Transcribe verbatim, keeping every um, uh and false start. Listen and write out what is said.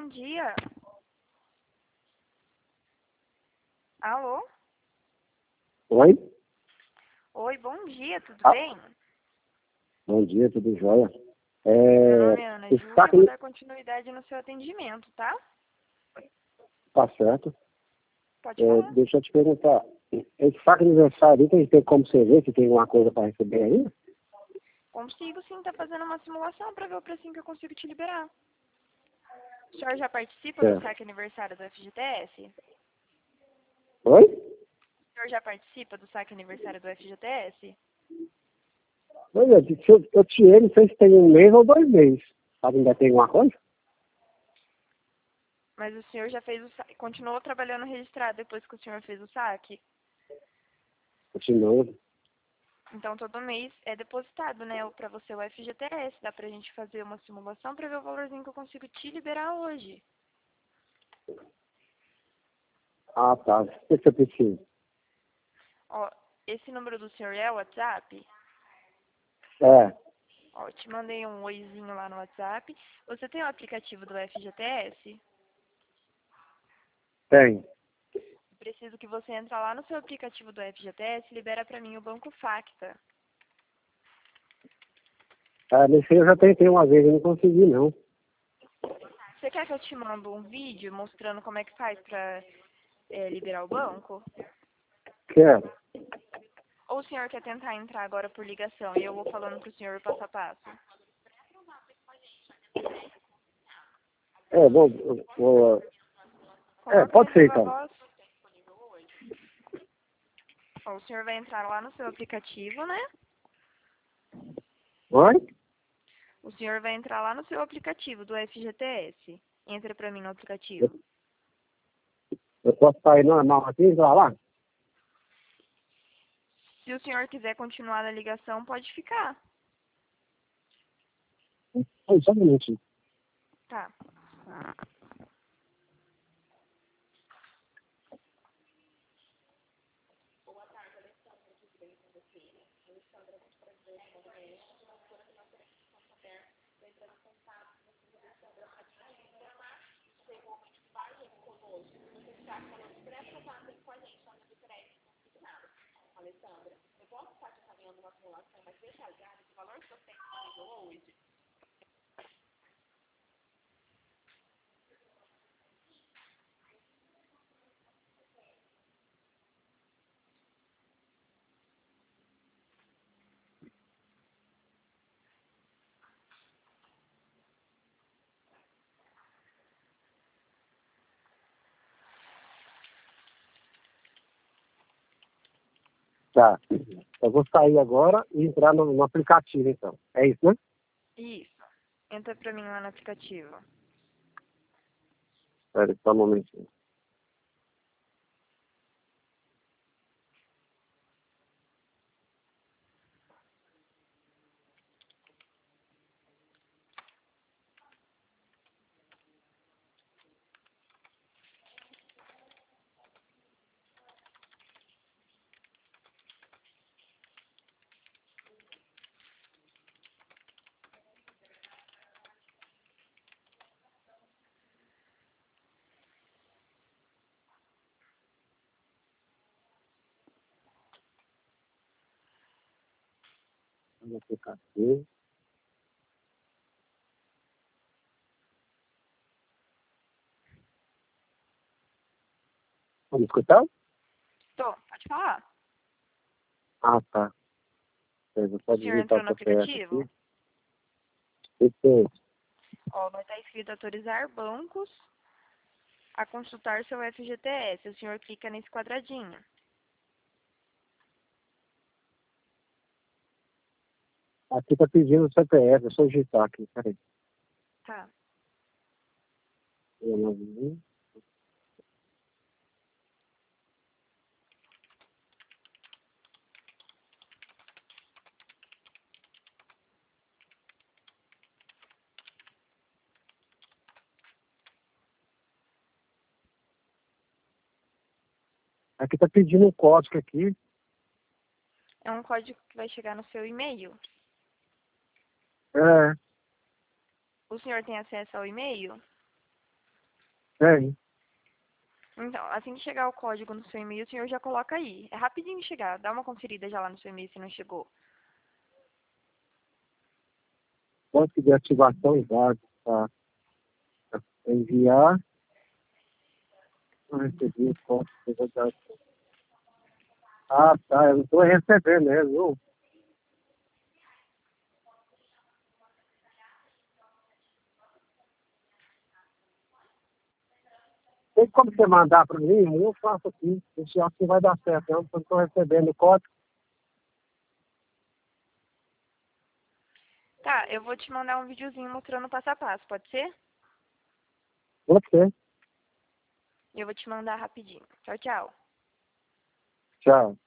bom dia. Alô? Oi? Oi, bom dia, tudo Ah, bem? bom dia, tudo jóia? Meu É, nome é Ana esse Júlia, eu saco, vou não- dar continuidade no seu atendimento, tá? tá certo. Pode É, falar. deixa eu te perguntar. Esse saco aniversário aí, tem, tem como você ver se tem alguma coisa para receber aí? Consigo sim, tá fazendo uma simulação para ver o precinho que eu consigo te liberar. O senhor já participa do Certo. saque aniversário do F G T S? Oi? O senhor já participa do saque aniversário do F G T S? Olha, se eu, eu tirei, não sei se tem um mês ou dois meses. Sabe, ainda tem alguma coisa? Mas o senhor já fez o saque, continuou trabalhando registrado depois que o senhor fez o saque? Continua. Então todo mês é depositado, né, para você o F G T S. Dá pra gente fazer uma simulação para ver o valorzinho que eu consigo te liberar hoje. Ah, tá. O que você precisa? Ó, esse número do senhor é o WhatsApp? É, Ó, te mandei um oizinho lá no WhatsApp. Você tem o aplicativo do F G T S? tem. Preciso que você entre lá no seu aplicativo do F G T S e libera pra mim o Banco Facta. É, nesse aí eu já tentei uma vez, eu não consegui, não. Você quer que eu te mando um vídeo mostrando como é que faz pra é, liberar o banco? Quero. Ou o senhor quer tentar entrar agora por ligação e eu vou falando pro senhor o passo a passo? É, bom, eu vou... É, Coloca no pode ser Viva então. Voz. Ó, o senhor vai entrar lá no seu aplicativo, né? Oi? O senhor vai entrar lá no seu aplicativo do F G T S. Entra pra mim no Eu, aplicativo. eu posso sair normal aqui e entrar lá? Se o senhor quiser continuar na ligação, pode ficar. Oi, só um minutinho. Tá. Tá. Eu vou sair agora e entrar no, no aplicativo, então. É isso, né? Isso. Entra pra mim lá no aplicativo. Espera só um momentinho. No aplicativo. Vamos escutar? Tô, pode falar. Ah, tá. Eu vou só O senhor digitar entrou o no C P F aplicativo? aqui. Isso. Ó, vai estar escrito autorizar bancos a consultar seu F G T S. O senhor clica nesse quadradinho. Aqui tá pedindo o C P F. Eu só digitar aqui. Peraí. Tá. Eu não vi. Aqui tá pedindo um código aqui. É um código que vai chegar no seu e-mail. É. O senhor tem acesso ao e-mail? Tem. Então, assim que chegar o código no seu e-mail, o senhor já coloca aí. É rapidinho de chegar. Dá uma conferida já lá no seu e-mail se não chegou. Código de ativação vago. Tá. Enviar. Não recebi o código de ativação. Ah, tá. Eu não estou recebendo, né, viu? Tem como você mandar para mim? Eu faço aqui. Esse acho que vai dar certo. Eu não estou recebendo o código. Tá, eu vou te mandar um videozinho mostrando o passo a passo, pode ser? Você. Eu vou te mandar rapidinho. Tchau, tchau. Tchau.